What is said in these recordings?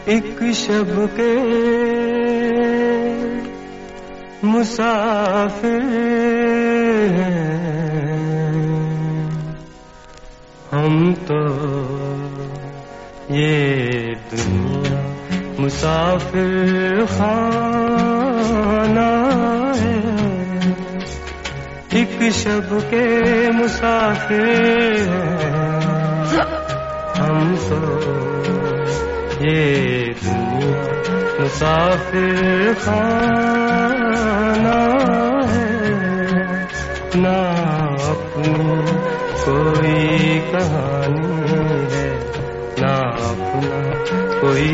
एक शब के मुसाफिर हैं हम तो, ये दुनिया मुसाफिर खाना है। एक शब के मुसाफिर हैं हम तो, ये दुनिया मुसाफिर खाना है। ना अपनी कोई कहानी है, ना अपना कोई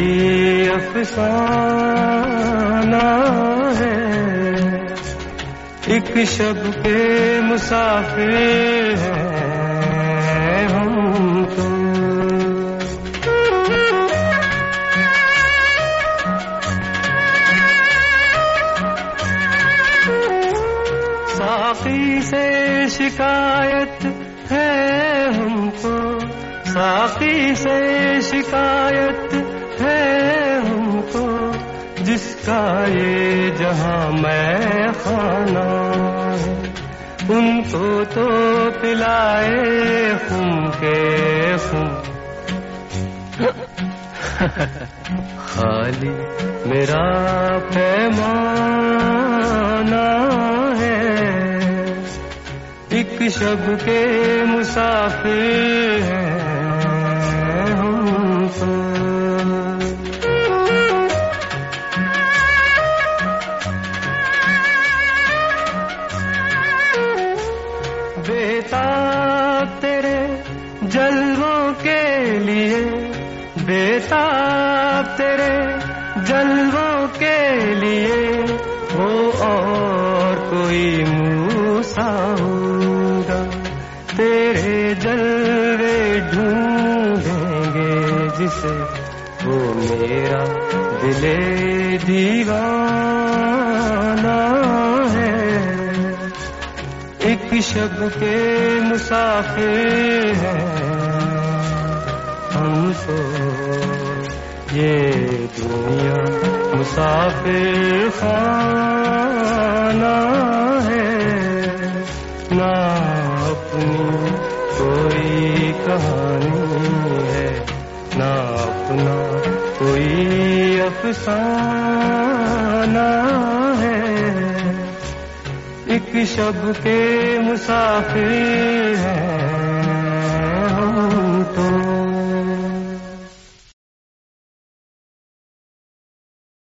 अफसाना है। एक शब के मुसाफिर हैं हम तो। साक़ी से शिकायत है हमको, साक़ी से शिकायत है हमको, जिसका ये जहां मैं खाना है। उनको तो पिलाए खुम के खुम, खाली मेरा पैमाना है। एक शब के मुसाफिर हैं हम तो। बेताब तेरे जलवों के लिए, बेताब तेरे जलवों के लिए, वो और कोई मूसा होगा। तेरे जलवे ढूंढेंगे जिसे, वो मेरा दिले दीवाना है। एक शब के मुसाफिर हैं हम तो, ये दुनिया मुसाफिर खाना है। ना अपनी कोई कहानी है, ना अपना कोई अफसाना है। एक शब के मुसाफिर हैं